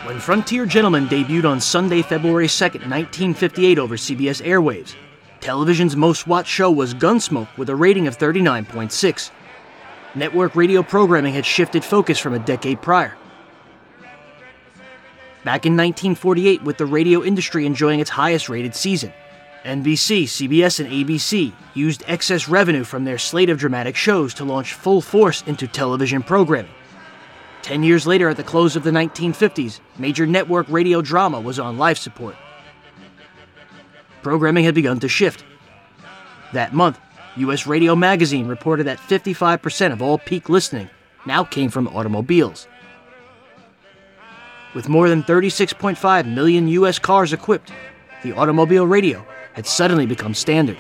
When Frontier Gentlemen debuted on Sunday, February 2nd, 1958 over CBS airwaves, television's most-watched show was Gunsmoke with a rating of 39.6. Network radio programming had shifted focus from a decade prior. Back in 1948, with the radio industry enjoying its highest-rated season, NBC, CBS, and ABC used excess revenue from their slate of dramatic shows to launch full force into television programming. 10 years later, at the close of the 1950s, major network radio drama was on life support. Programming had begun to shift. That month, U.S. Radio Magazine reported that 55% of all peak listening now came from automobiles. With more than 36.5 million U.S. cars equipped, the automobile radio had suddenly become standard.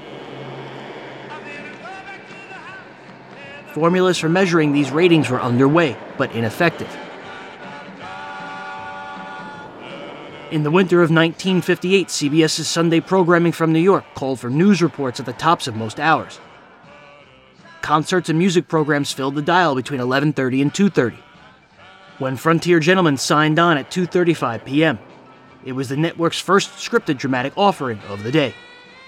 Formulas for measuring these ratings were underway, but ineffective. In the winter of 1958, CBS's Sunday programming from New York called for news reports at the tops of most hours. Concerts and music programs filled the dial between 11:30 and 2:30. When Frontier Gentlemen signed on at 2:35 p.m., it was the network's first scripted dramatic offering of the day.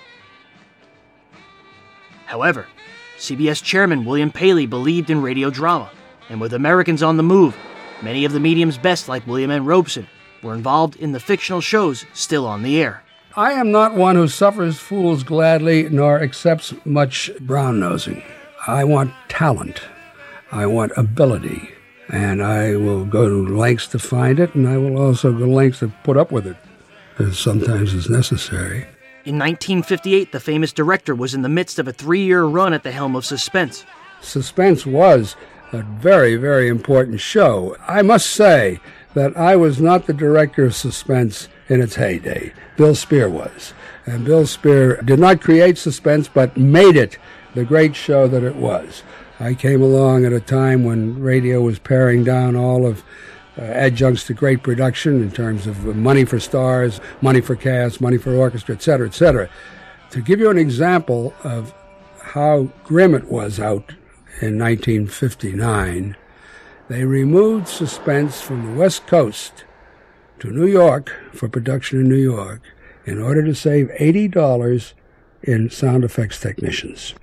However, CBS chairman William Paley believed in radio drama, and with Americans on the move, many of the medium's best, like William N. Robeson, were involved in the fictional shows still on the air. I am not one who suffers fools gladly nor accepts much brown-nosing. I want talent. I want ability. And I will go to lengths to find it, and I will also go to lengths to put up with it, as sometimes is necessary. In 1958, the famous director was in the midst of a 3-year run at the helm of Suspense. Suspense was a very, very important show. I must say that I was not the director of Suspense in its heyday. Bill Spear was. And Bill Spear did not create Suspense, but made it the great show that it was. I came along at a time when radio was paring down all of adjuncts to great production in terms of money for stars, money for cast, money for orchestra, etc., etc. To give you an example of how grim it was out in 1959, they removed Suspense from the West Coast to New York for production in New York in order to save $80 in sound effects technicians.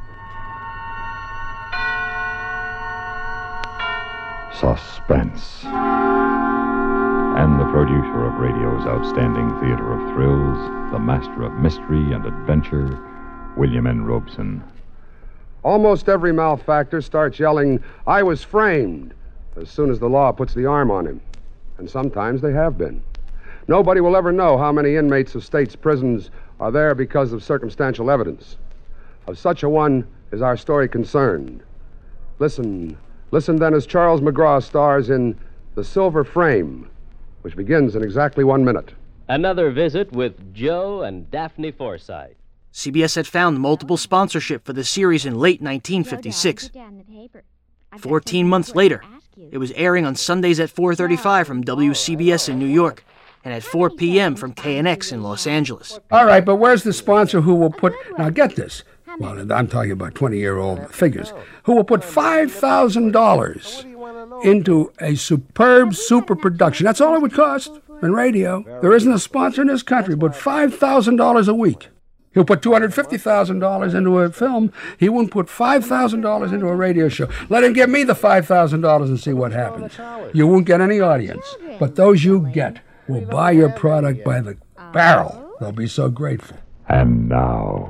Suspense. And the producer of radio's outstanding theater of thrills, the master of mystery and adventure, William N. Robeson. Almost every malefactor starts yelling, "I was framed," as soon as the law puts the arm on him. And sometimes they have been. Nobody will ever know how many inmates of state's prisons are there because of circumstantial evidence. Of such a one is our story concerned. Listen then as Charles McGraw stars in The Silver Frame, which begins in exactly 1 minute. Another visit with Joe and Daphne Forsythe. CBS had found multiple sponsorship for the series in late 1956. 14 months later, it was airing on Sundays at 4:35 from WCBS in New York and at 4 p.m. from KNX in Los Angeles. All right, but where's the sponsor who will put... Now, get this. Well, I'm talking about 20-year-old figures. Who will put $5,000 into a superb super production. That's all it would cost in radio. There isn't a sponsor in this country but $5,000 a week. He'll put $250,000 into a film. He won't put $5,000 into a radio show. Let him give me the $5,000 and see what happens. You won't get any audience, but those you get will buy your product by the barrel. They'll be so grateful. And now,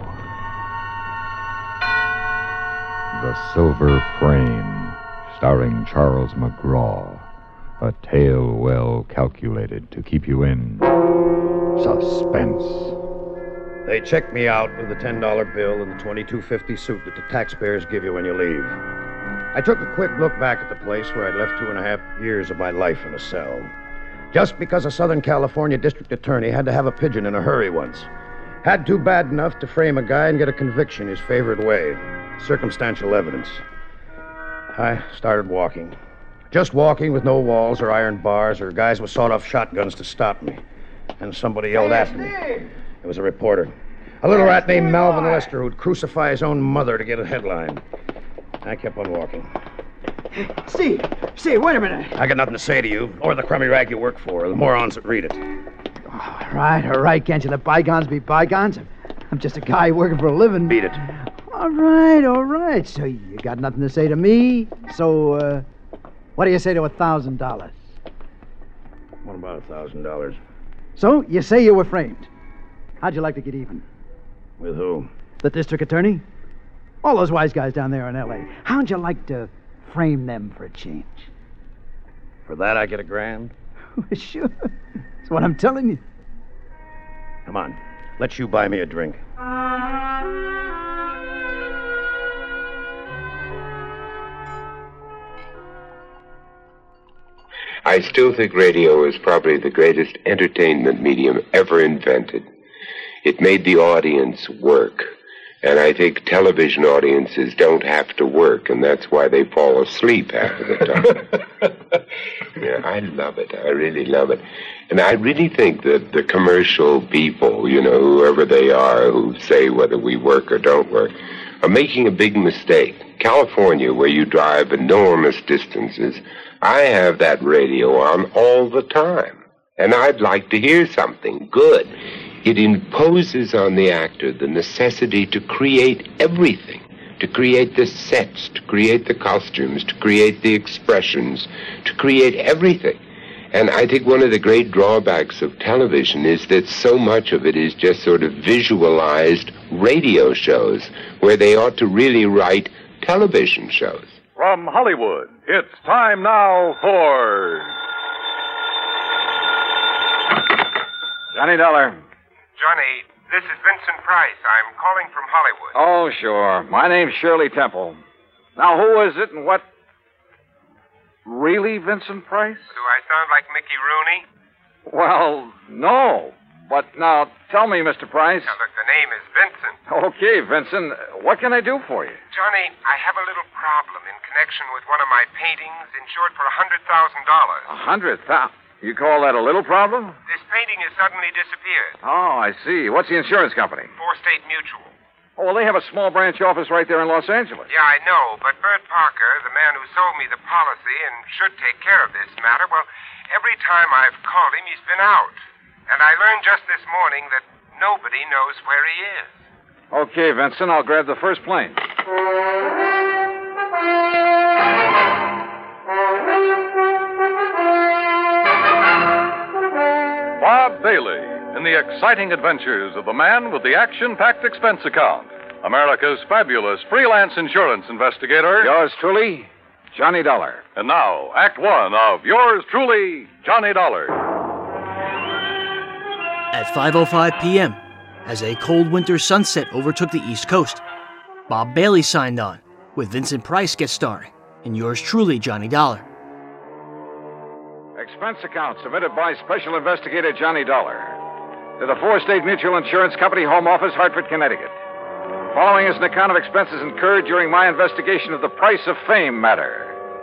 The Silver Frame, starring Charles McGraw. A tale well calculated to keep you in suspense. They checked me out with the $10 bill and the $22.50 suit that the taxpayers give you when you leave. I took a quick look back at the place where I'd left 2.5 years of my life in a cell. Just because a Southern California district attorney had to have a pigeon in a hurry once. Had to bad enough to frame a guy and get a conviction his favorite way. Circumstantial evidence. I started walking. Just walking with no walls or iron bars or guys with sawed-off shotguns to stop me. And somebody yelled after me. It was a reporter. A little rat named Malvin Lester who'd crucify his own mother to get a headline. I kept on walking. Steve, wait a minute. I got nothing to say to you, or the crummy rag you work for, or the morons that read it. All right. Can't you let bygones be bygones? I'm just a guy working for a living. Beat it. All right. So you got nothing to say to me? So, what do you say to $1,000? What about $1,000? So, you say you were framed. How'd you like to get even? With who? The district attorney? All those wise guys down there in L.A. How'd you like to frame them for a change? For that, I get $1,000? Sure. That's what I'm telling you. Come on. Let you buy me a drink. I still think radio is probably the greatest entertainment medium ever invented. It made the audience work. And I think television audiences don't have to work, and that's why they fall asleep half of the time. Yeah, I love it. I really love it. And I really think that the commercial people, whoever they are, who say whether we work or don't work, are making a big mistake. California, where you drive enormous distances, I have that radio on all the time. And I'd like to hear something good. It imposes on the actor the necessity to create everything, to create the sets, to create the costumes, to create the expressions, to create everything. And I think one of the great drawbacks of television is that so much of it is just sort of visualized radio shows, where they ought to really write television shows. From Hollywood, it's time now for Johnny Dollar. Johnny, this is Vincent Price. I'm calling from Hollywood. Oh, sure. My name's Shirley Temple. Now, who is it and what? Really, Vincent Price? Do I sound like Mickey Rooney? Well, no. But now, tell me, Mr. Price. Now, look, the name is Vincent. Okay, Vincent. What can I do for you? Johnny, I have a little problem in connection with one of my paintings insured for $100,000. $100,000? You call that a little problem? This painting has suddenly disappeared. Oh, I see. What's the insurance company? Four-State Mutual. Oh, well, they have a small branch office right there in Los Angeles. Yeah, I know, but Bert Parker, the man who sold me the policy and should take care of this matter, well, every time I've called him, he's been out. And I learned just this morning that nobody knows where he is. Okay, Vincent, I'll grab the first plane. Bob Bailey in the exciting adventures of the man with the action-packed expense account. America's fabulous freelance insurance investigator. Yours truly, Johnny Dollar. And now, Act One of yours truly, Johnny Dollar. At 5:05 p.m., as a cold winter sunset overtook the East Coast, Bob Bailey signed on, with Vincent Price guest starring in yours truly, Johnny Dollar. Expense account submitted by Special Investigator Johnny Dollar to the Four-State Mutual Insurance Company, Home Office, Hartford, Connecticut. Following is an account of expenses incurred during my investigation of the Price of Fame matter.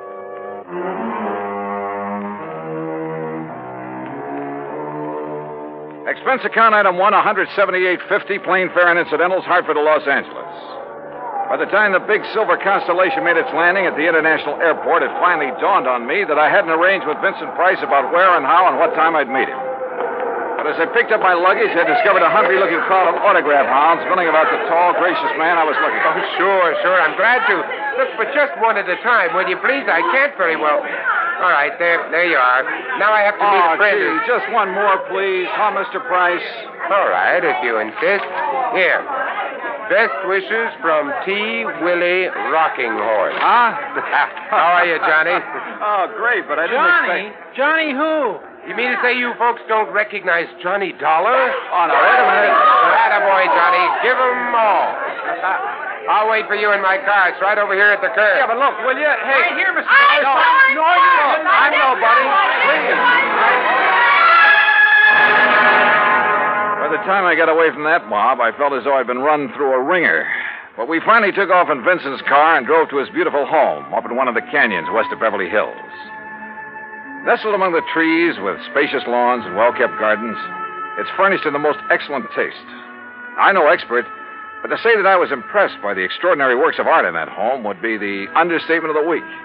Expense account item 1, $178.50, plane fare and incidentals, Hartford to Los Angeles. By the time the big silver Constellation made its landing at the international airport, it finally dawned on me that I hadn't arranged with Vincent Price about where and how and what time I'd meet him. But as I picked up my luggage, I discovered a hungry-looking crowd of autograph hounds milling about the tall, gracious man I was looking at. Oh, sure. I'm glad to. Look, but just one at a time, will you please? I can't very well. All right, there you are. Now I have to meet a friend. Gee, just one more, please. Huh, Mr. Price? All right, if you insist. Here. Best wishes from T. Willie Rocking Horse. Huh? How are you, Johnny? Oh, great, but I didn't expect... Johnny who? You mean to say you folks don't recognize Johnny Dollar? Oh, no, wait a minute. Attaboy, Johnny. Give 'em all. I'll wait for you in my car. It's right over here at the curb. Yeah, but look, will you? Hey. Right here, Mr. Price. No, you don't. I'm nobody. Please. By the time I got away from that mob, I felt as though I'd been run through a ringer. But we finally took off in Vincent's car and drove to his beautiful home up in one of the canyons west of Beverly Hills. Nestled among the trees with spacious lawns and well-kept gardens, it's furnished in the most excellent taste. I'm no expert, but to say that I was impressed by the extraordinary works of art in that home would be the understatement of the week.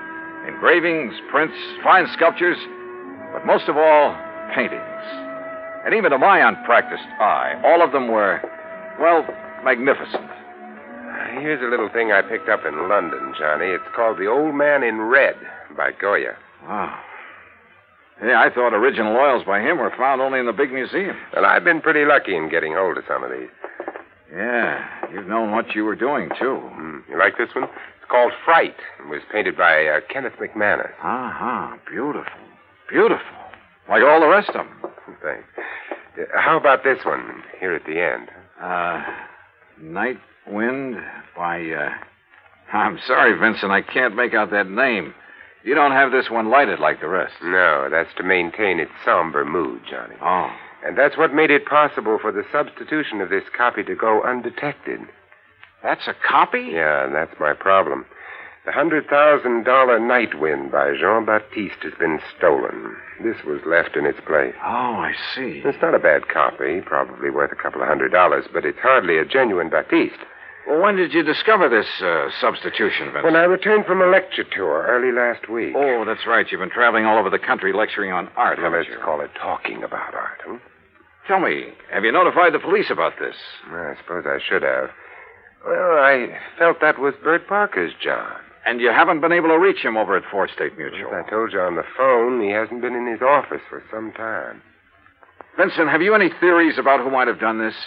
Engravings, prints, fine sculptures, but most of all, paintings. And even to my unpracticed eye, all of them were, well, magnificent. Here's a little thing I picked up in London, Johnny. It's called The Old Man in Red by Goya. Wow. Yeah, I thought original oils by him were found only in the big museum. Well, I've been pretty lucky in getting hold of some of these. Yeah, you've known what you were doing, too. You like this one? It's called Fright. It was painted by Kenneth McManus. Beautiful. Beautiful. Like all the rest of them. Thanks. How about this one here at the end? Night Wind by, I'm sorry, Vincent, I can't make out that name. You don't have this one lighted like the rest. No, that's to maintain its somber mood, Johnny. Oh. And that's what made it possible for the substitution of this copy to go undetected. That's a copy? Yeah, and that's my problem. The $100,000 Night Wind by Jean-Baptiste has been stolen. This was left in its place. Oh, I see. It's not a bad copy, probably worth a couple of $100, but it's hardly a genuine Baptiste. Well, when did you discover this substitution, Vincent? When I returned from a lecture tour early last week. Oh, that's right. You've been traveling all over the country lecturing on art, Well, haven't let's you? call it talking about art, huh? Tell me, have you notified the police about this? I suppose I should have. Well, I felt that was Bert Parker's job. And you haven't been able to reach him over at Fourth State Mutual? As I told you on the phone, he hasn't been in his office for some time. Vincent, have you any theories about who might have done this?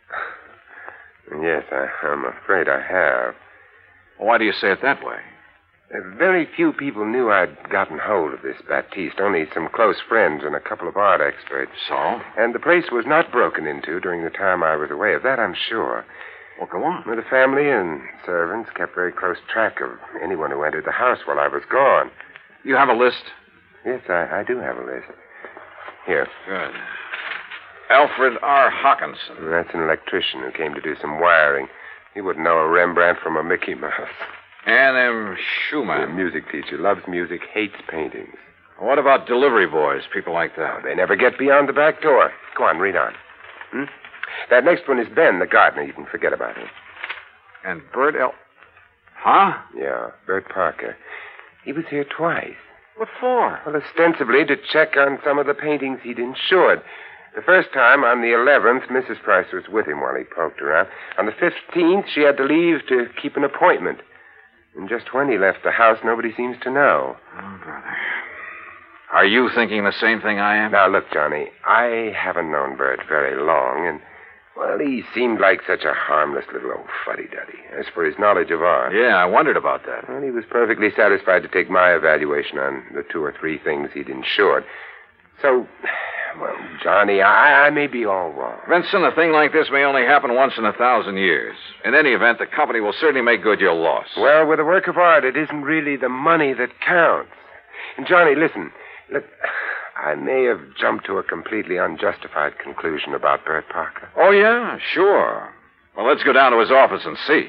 Yes, I'm afraid I have. Why do you say it that way? Very few people knew I'd gotten hold of this Baptiste, only some close friends and a couple of art experts. So? And the place was not broken into during the time I was away. Of that, I'm sure. Well, go on. The family and servants kept very close track of anyone who entered the house while I was gone. You have a list? Yes, I do have a list. Here. Good. Alfred R. Hawkinson. That's an electrician who came to do some wiring. He wouldn't know a Rembrandt from a Mickey Mouse. Ann M. Schumann. A music teacher. Loves music, hates paintings. What about delivery boys, people like that? They never get beyond the back door. Go on, read on. That next one is Ben, the gardener. You can forget about him. And Bert L. Huh? Yeah, Bert Parker. He was here twice. What for? Well, ostensibly to check on some of the paintings he'd insured. The first time, on the 11th, Mrs. Price was with him while he poked around. On the 15th, she had to leave to keep an appointment. And just when he left the house, nobody seems to know. Oh, brother. Are you thinking the same thing I am? Now, look, Johnny, I haven't known Bert very long, and, well, he seemed like such a harmless little old fuddy-duddy. As for his knowledge of art... Yeah, I wondered about that. Well, he was perfectly satisfied to take my evaluation on the 2 or 3 things he'd insured. So, well, Johnny, I may be all wrong. Vincent, a thing like this may only happen once in 1,000 years. In any event, the company will certainly make good your loss. Well, with a work of art, it isn't really the money that counts. And, Johnny, listen. Look, I may have jumped to a completely unjustified conclusion about Bert Parker. Oh, yeah? Sure. Well, let's go down to his office and see.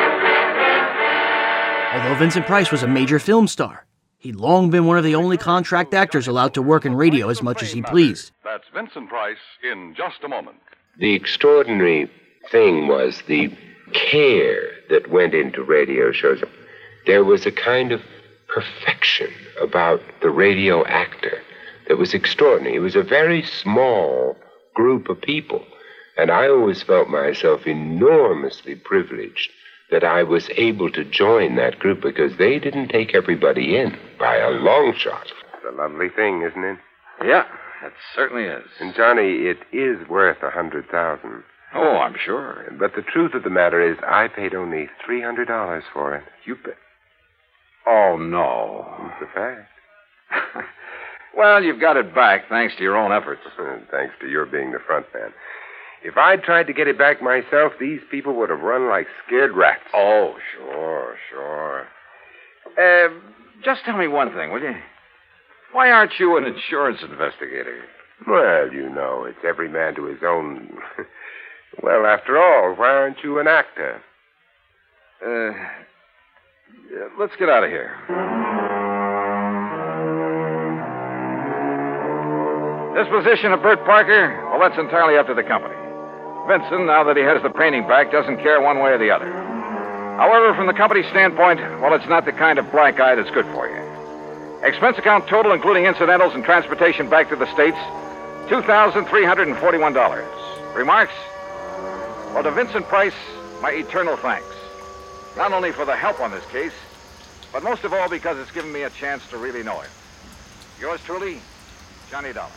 Although Vincent Price was a major film star, he'd long been one of the only contract actors allowed to work in radio as much as he pleased. That's Vincent Price in just a moment. The extraordinary thing was the care that went into radio shows. There was a kind of perfection about the radio actor that was extraordinary. It was a very small group of people, and I always felt myself enormously privileged that I was able to join that group because they didn't take everybody in by a long shot. It's a lovely thing, isn't it? Yeah, it certainly is. And, Johnny, it is worth $100,000. Oh, I'm sure. But the truth of the matter is I paid only $300 for it. You bet. Oh, no. It's a fact. Well, you've got it back, thanks to your own efforts. Thanks to your being the front man. If I'd tried to get it back myself, these people would have run like scared rats. Oh, sure. Just tell me one thing, will you? Why aren't you an insurance investigator? Well, you know, it's every man to his own. Well, after all, why aren't you an actor? Let's get out of here. Disposition of Bert Parker? Well, that's entirely up to the company. Vincent, now that he has the painting back, doesn't care one way or the other. However, from the company's standpoint, well, it's not the kind of black eye that's good for you. Expense account total, including incidentals and transportation back to the States, $2,341. Remarks? Well, to Vincent Price, my eternal thanks. Not only for the help on this case, but most of all because it's given me a chance to really know him. Yours truly, Johnny Dollar.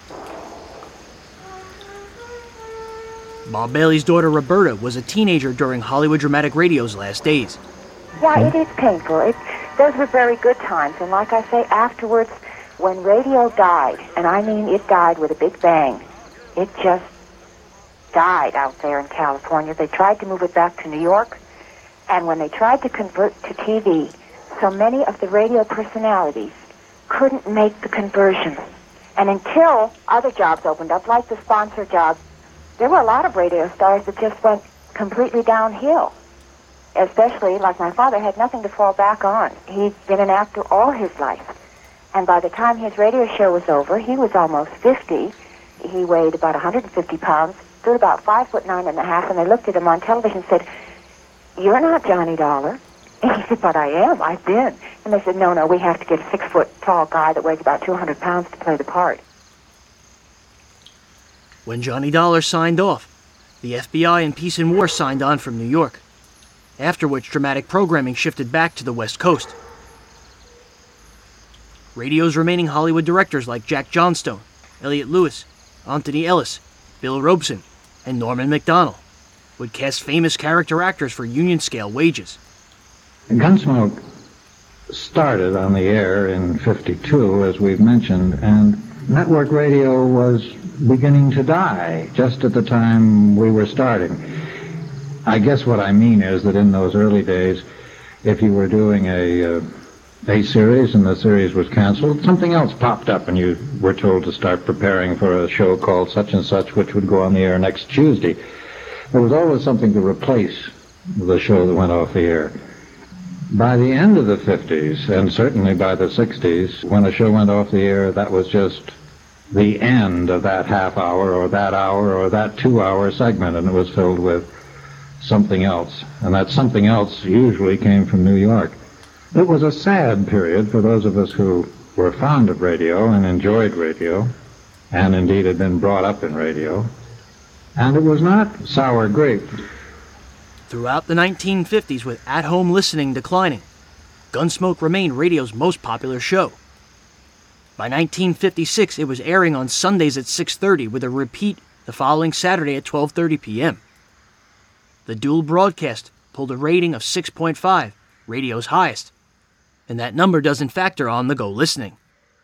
Bob Bailey's daughter Roberta was a teenager during Hollywood Dramatic Radio's last days. Yeah, it is painful. Those were very good times. And like I say, afterwards, when radio died, and I mean it died with a big bang, it just died out there in California. They tried to move it back to New York, and when they tried to convert to TV, so many of the radio personalities couldn't make the conversion. And until other jobs opened up, like the sponsor job, there were a lot of radio stars that just went completely downhill. Especially, like my father, had nothing to fall back on. He'd been an actor all his life. And by the time his radio show was over, he was almost 50. He weighed about 150 pounds, stood about 5'9.5", and they looked at him on television and said, "You're not Johnny Dollar." And he said, "But I am. I've been." And they said, no, we have to get a 6-foot-tall guy that weighs about 200 pounds to play the part. When Johnny Dollar signed off, the FBI and Peace and War signed on from New York, after which dramatic programming shifted back to the West Coast. Radio's remaining Hollywood directors like Jack Johnstone, Elliott Lewis, Anthony Ellis, Bill Robeson, and Norman MacDonald would cast famous character actors for union-scale wages. Gunsmoke started on the air in '52, as we've mentioned, and network radio was beginning to die just at the time we were starting. I guess what I mean is that in those early days, if you were doing a series and the series was canceled, something else popped up and you were told to start preparing for a show called such and such, which would go on the air next Tuesday. There was always something to replace the show that went off the air. By the end of the 50s, and certainly by the 60s, when a show went off the air, that was just the end of that half hour or that hour or that 2-hour segment, and it was filled with something else. And that something else usually came from New York. It was a sad period for those of us who were fond of radio and enjoyed radio, and indeed had been brought up in radio. And it was not sour grape. Throughout the 1950s, with at-home listening declining, Gunsmoke remained radio's most popular show. By 1956, it was airing on Sundays at 6:30 with a repeat the following Saturday at 12:30 p.m. The dual broadcast pulled a rating of 6.5, radio's highest, and that number doesn't factor on-the-go listening.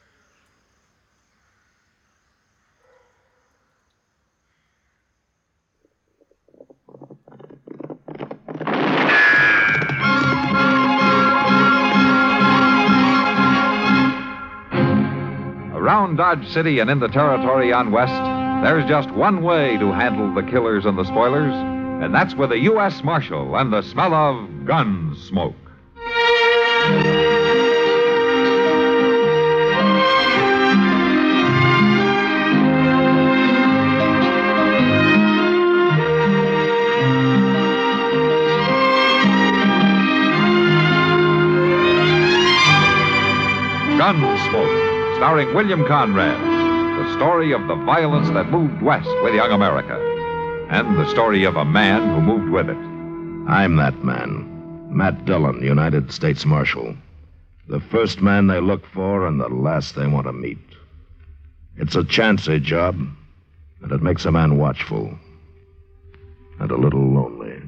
Around Dodge City and in the territory on West, there's just one way to handle the killers and the spoilers, and that's with a U.S. Marshal and the smell of gun smoke. Gunsmoke, starring William Conrad, the story of the violence that moved west with young America, and the story of a man who moved with it. I'm that man, Matt Dillon, United States Marshal. The first man they look for and the last they want to meet. It's a chancy job, and it makes a man watchful and a little lonely.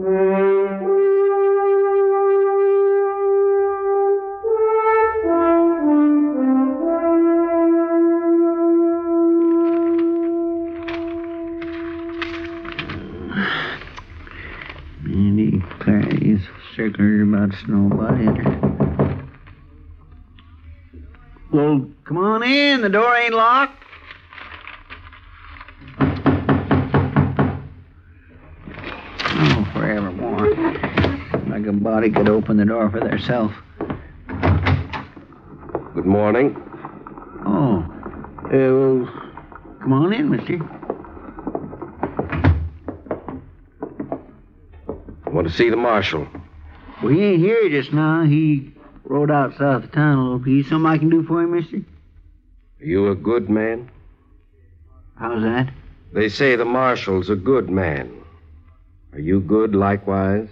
Andy Clary's circular about Snowbody. Well, come on in. The door ain't locked. Oh, forevermore. Like a body could open the door for theirself. Good morning. Oh. Well, come on in, mister. I want to see the marshal. Well, he ain't here just now. He Rode out south of town a little piece. Something I can do for you, mister? Are you a good man? How's that? They say the marshal's a good man. Are you good likewise?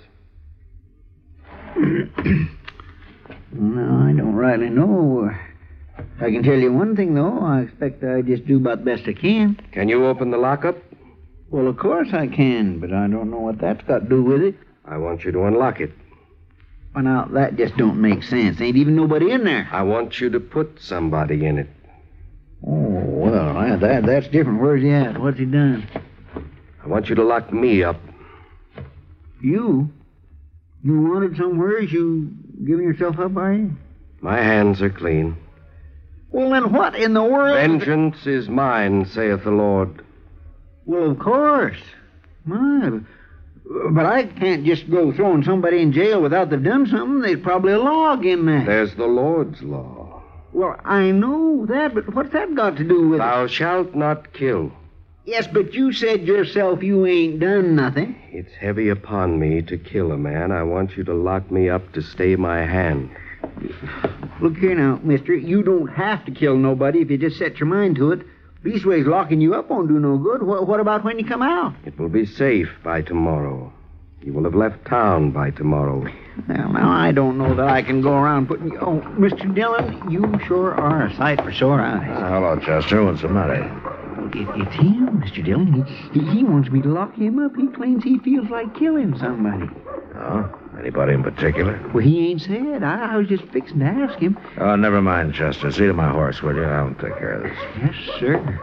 No, I don't rightly know. I can tell you one thing, though. I expect I just do about the best I can. Can you open the lockup? Well, of course I can, but I don't know what that's got to do with it. I want you to unlock it. Well, now, that just don't make sense. Ain't even nobody in there. I want you to put somebody in it. Oh, well, that's different. Where's he at? What's he done? I want you to lock me up. You? You wanted somewhere? You giving yourself up, are you? My hands are clean. Well, then what in the world... Vengeance is mine, saith the Lord. Well, of course. But I can't just go throwing somebody in jail without they've done something. There's probably a law against that. There's the Lord's law. Well, I know that, but what's that got to do with Thou shalt not kill. Yes, but you said yourself you ain't done nothing. It's heavy upon me to kill a man. I want you to lock me up to stay my hand. Look here now, mister. You don't have to kill nobody if you just set your mind to it. Leastways, locking you up won't do no good. What about when you come out? It will be safe by tomorrow. You will have left town by tomorrow. Well, now, I don't know that I can go around putting... Oh, Mr. Dillon, you sure are a sight for sore eyes. Hello, Chester. What's the matter? It's him, Mr. Dillon. He wants me to lock him up. He claims he feels like killing somebody. Oh? Anybody in particular? Well, he ain't said. I was just fixing to ask him. Oh, never mind, Chester. See to my horse, will you? I'll take care of this. Yes, sir.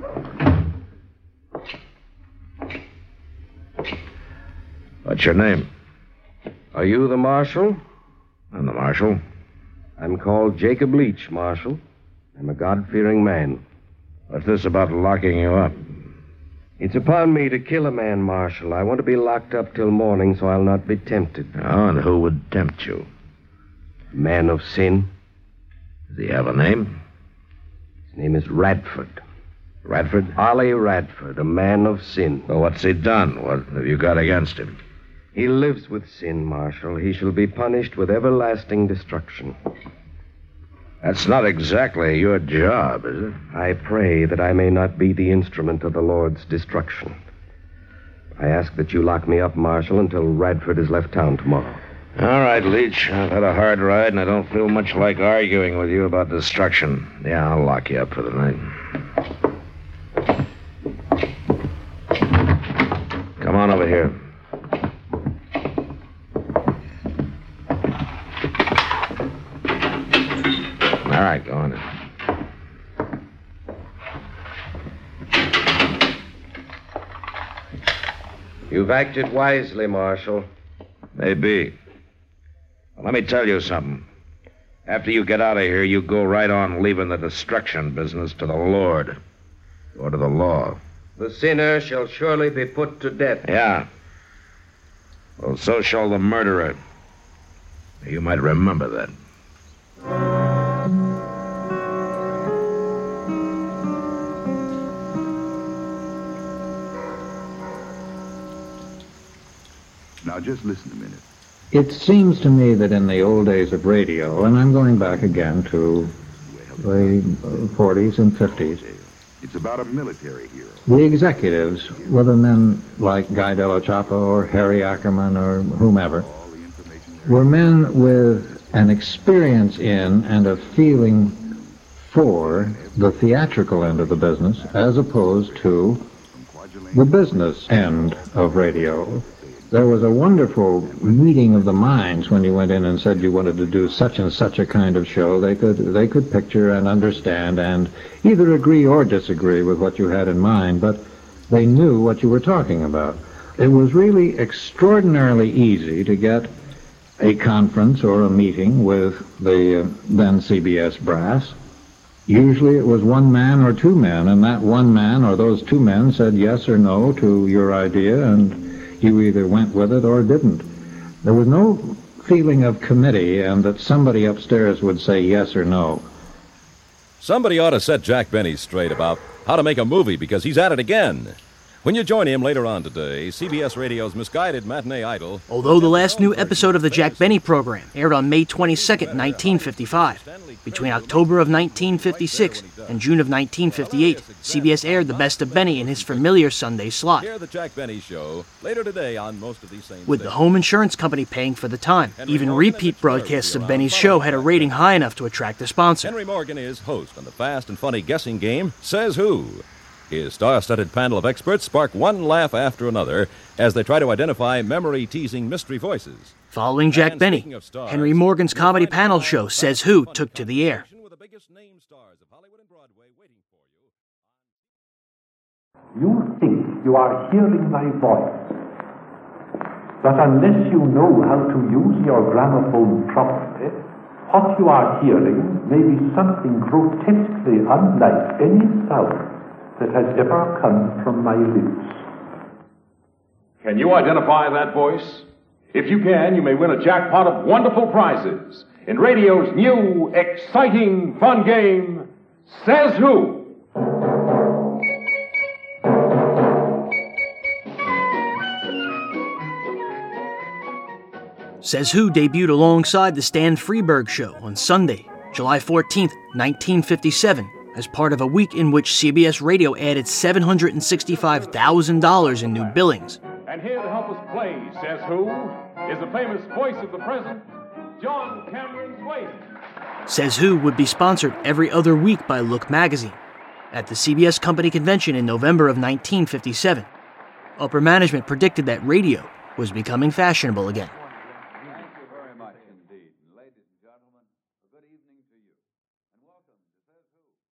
What's your name? Are you the marshal? I'm the marshal. I'm called Jacob Leach, Marshal. I'm a God-fearing man. What's this about locking you up? It's upon me to kill a man, Marshal. I want to be locked up till morning so I'll not be tempted. Oh, and who would tempt you? Man of sin. Does he have a name? His name is Radford. Radford? Ollie Radford, a man of sin. Well, what's he done? What have you got against him? He lives with sin, Marshal. He shall be punished with everlasting destruction. That's not exactly your job, is it? I pray that I may not be the instrument of the Lord's destruction. I ask that you lock me up, Marshal, until Radford has left town tomorrow. All right, Leach. I've had a hard ride, and I don't feel much like arguing with you about destruction. Yeah, I'll lock you up for the night. Come on over here. All right, go on in. You've acted wisely, Marshal. Maybe. Well, let me tell you something. After you get out of here, you go right on leaving the destruction business to the Lord. Or to the law. The sinner shall surely be put to death. Yeah. Well, so shall the murderer. You might remember that. Now, just listen a minute. It seems to me that in the old days of radio, and I'm going back again to the 40s and 50s, It's about a military hero. the executives, whether men like Guy Della Chappa or Harry Ackerman or whomever, were men with an experience in and a feeling for the theatrical end of the business as opposed to the business end of radio. There was a wonderful meeting of the minds when you went in and said you wanted to do such and such a kind of show. They could picture and understand and either agree or disagree with what you had in mind, but they knew what you were talking about. It was really extraordinarily easy to get a conference or a meeting with the then CBS brass. Usually it was one man or two men, and that one man or those two men said yes or no to your idea, and you either went with it or didn't. There was no feeling of committee and that somebody upstairs would say yes or no. Somebody ought to set Jack Benny straight about how to make a movie because he's at it again. When you join him later on today, CBS Radio's misguided matinee idol... Although the last new episode of the Jack Benny program aired on May 22, 1955, between October of 1956 and June of 1958, CBS aired the best of Benny in his familiar Sunday slot. Hear the Jack Benny Show later today on most of these same With the home insurance company paying for the time, even repeat broadcasts of Benny's show had a rating high enough to attract a sponsor. Henry Morgan is host on the fast and funny guessing game, Says Who? His star-studded panel of experts spark one laugh after another as they try to identify memory-teasing mystery voices. Following Jack Benny, Henry Morgan's comedy panel show, Says Who, took to the air. You think you are hearing my voice, but unless you know how to use your gramophone properly, what you are hearing may be something grotesquely unlike any sound that has ever come from my lips. Can you identify that voice? If you can, you may win a jackpot of wonderful prizes in radio's new, exciting, fun game, Says Who? Says Who debuted alongside the Stan Freberg Show on Sunday, July 14, 1957, as part of a week in which CBS Radio added $765,000 in new billings. And here to help us play Says Who is the famous voice of the present, John Cameron Swayze. Says Who would be sponsored every other week by Look magazine. At the CBS Company convention in November of 1957, upper management predicted that radio was becoming fashionable again. Very much indeed. Ladies and gentlemen, a good evening to you. And welcome to Says Who.